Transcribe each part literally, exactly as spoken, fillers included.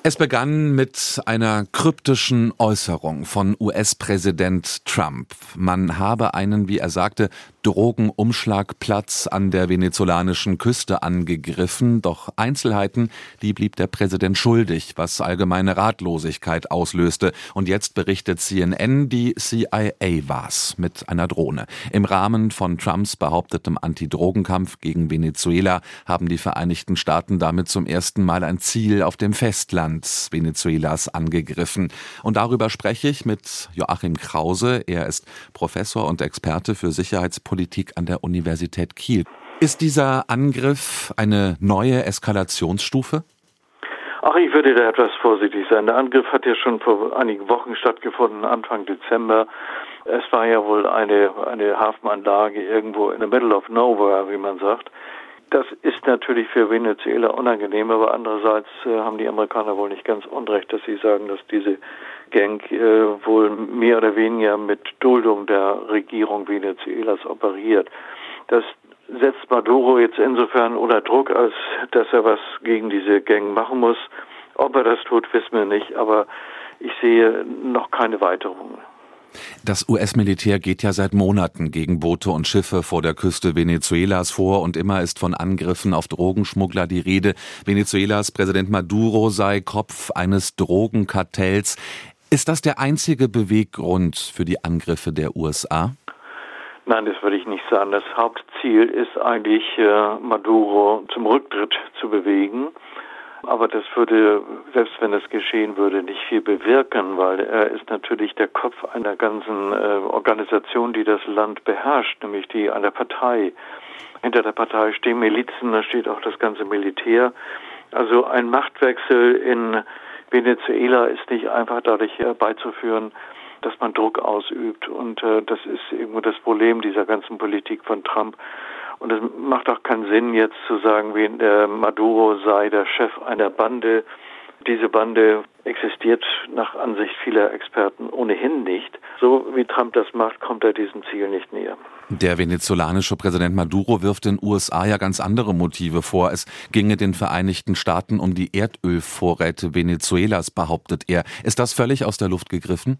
Es begann mit einer kryptischen Äußerung von U S-Präsident Trump. Man habe einen, wie er sagte, Drogenumschlagplatz an der venezolanischen Küste angegriffen. Doch Einzelheiten, die blieb der Präsident schuldig, was allgemeine Ratlosigkeit auslöste. Und jetzt berichtet C N N, die C I A war's mit einer Drohne. Im Rahmen von Trumps behauptetem Anti-Drogenkampf gegen Venezuela haben die Vereinigten Staaten damit zum ersten Mal ein Ziel auf dem Festland Venezuelas angegriffen. Und darüber spreche ich mit Joachim Krause. Er ist Professor und Experte für Sicherheitspolitik an der Universität Kiel. Ist dieser Angriff eine neue Eskalationsstufe? Ach, ich würde da etwas vorsichtig sein. Der Angriff hat ja schon vor einigen Wochen stattgefunden, Anfang Dezember. Es war ja wohl eine, eine Hafenanlage irgendwo in the middle of nowhere, wie man sagt. Das ist natürlich für Venezuela unangenehm, aber andererseits äh, haben die Amerikaner wohl nicht ganz unrecht, dass sie sagen, dass diese Gang äh, wohl mehr oder weniger mit Duldung der Regierung Venezuelas operiert. Das setzt Maduro jetzt insofern unter Druck, als dass er was gegen diese Gang machen muss. Ob er das tut, wissen wir nicht, aber ich sehe noch keine Weiterungen. Das U S-Militär geht ja seit Monaten gegen Boote und Schiffe vor der Küste Venezuelas vor und immer ist von Angriffen auf Drogenschmuggler die Rede. Venezuelas Präsident Maduro sei Kopf eines Drogenkartells. Ist das der einzige Beweggrund für die Angriffe der U S A? Nein, das würde ich nicht sagen. Das Hauptziel ist eigentlich, Maduro zum Rücktritt zu bewegen. Aber das würde, selbst wenn es geschehen würde, nicht viel bewirken, weil er ist natürlich der Kopf einer ganzen äh, Organisation, die das Land beherrscht, nämlich die einer Partei. Hinter der Partei stehen Milizen, da steht auch das ganze Militär. Also ein Machtwechsel in Venezuela ist nicht einfach dadurch herbeizuführen, dass man Druck ausübt. Und äh, das ist irgendwo das Problem dieser ganzen Politik von Trump. Und es macht auch keinen Sinn, jetzt zu sagen, wie der Maduro sei der Chef einer Bande. Diese Bande existiert nach Ansicht vieler Experten ohnehin nicht. So wie Trump das macht, kommt er diesem Ziel nicht näher. Der venezolanische Präsident Maduro wirft den U S A ja ganz andere Motive vor. Es ginge den Vereinigten Staaten um die Erdölvorräte Venezuelas, behauptet er. Ist das völlig aus der Luft gegriffen?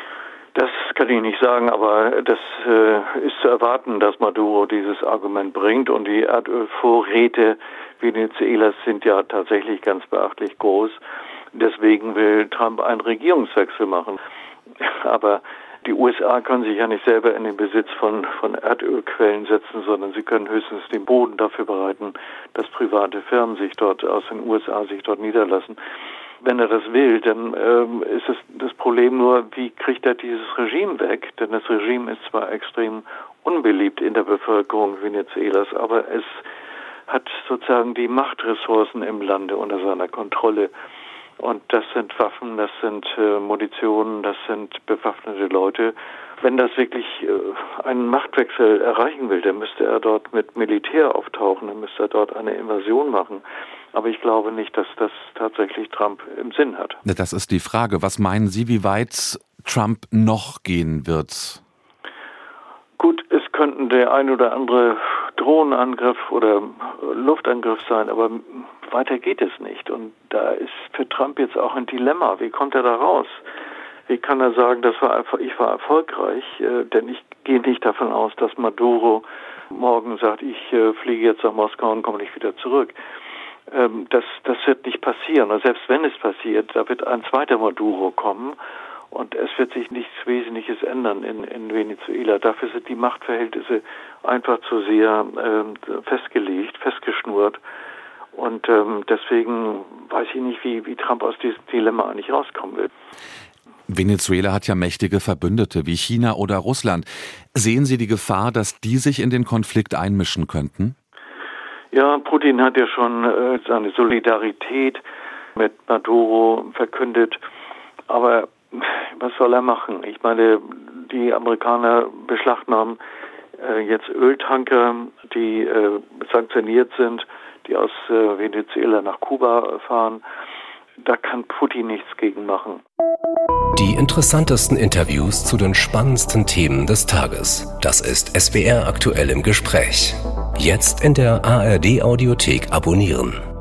Das kann ich nicht sagen, aber das äh, ist zu erwarten, dass Maduro dieses Argument bringt. Und die Erdölvorräte Venezuelas sind ja tatsächlich ganz beachtlich groß. Deswegen will Trump einen Regierungswechsel machen. Aber die U S A können sich ja nicht selber in den Besitz von, von Erdölquellen setzen, sondern sie können höchstens den Boden dafür bereiten, dass private Firmen sich dort aus den U S A sich dort niederlassen. Wenn er das will, dann ähm, ist es das Problem nur, wie kriegt er dieses Regime weg? Denn das Regime ist zwar extrem unbeliebt in der Bevölkerung Venezuelas, aber es hat sozusagen die Machtressourcen im Lande unter seiner Kontrolle. Und das sind Waffen, das sind äh, Munition, das sind bewaffnete Leute. Wenn das wirklich äh, einen Machtwechsel erreichen will, dann müsste er dort mit Militär auftauchen, dann müsste er dort eine Invasion machen. Aber ich glaube nicht, dass das tatsächlich Trump im Sinn hat. Das ist die Frage. Was meinen Sie, wie weit Trump noch gehen wird? Gut, es könnten der ein oder andere Drohnenangriff oder Luftangriff sein, aber weiter geht es nicht. Und da ist für Trump jetzt auch ein Dilemma. Wie kommt er da raus? Wie kann er sagen, das war, ich war erfolgreich? Denn ich gehe nicht davon aus, dass Maduro morgen sagt, ich fliege jetzt nach Moskau und komme nicht wieder zurück. Das, das wird nicht passieren. Und selbst wenn es passiert, da wird ein zweiter Maduro kommen und es wird sich nichts Wesentliches ändern in, in Venezuela. Dafür sind die Machtverhältnisse einfach zu sehr äh, festgelegt, festgeschnurrt. Und ähm, deswegen weiß ich nicht, wie, wie Trump aus diesem Dilemma eigentlich rauskommen will. Venezuela hat ja mächtige Verbündete wie China oder Russland. Sehen Sie die Gefahr, dass die sich in den Konflikt einmischen könnten? Ja, Putin hat ja schon äh, seine Solidarität mit Maduro verkündet. Aber was soll er machen? Ich meine, die Amerikaner beschlagnahmen äh, jetzt Öltanker, die äh, sanktioniert sind, die aus äh, Venezuela nach Kuba fahren. Da kann Putin nichts gegen machen. Die interessantesten Interviews zu den spannendsten Themen des Tages. Das ist S W R aktuell im Gespräch. Jetzt in der A R D Audiothek abonnieren.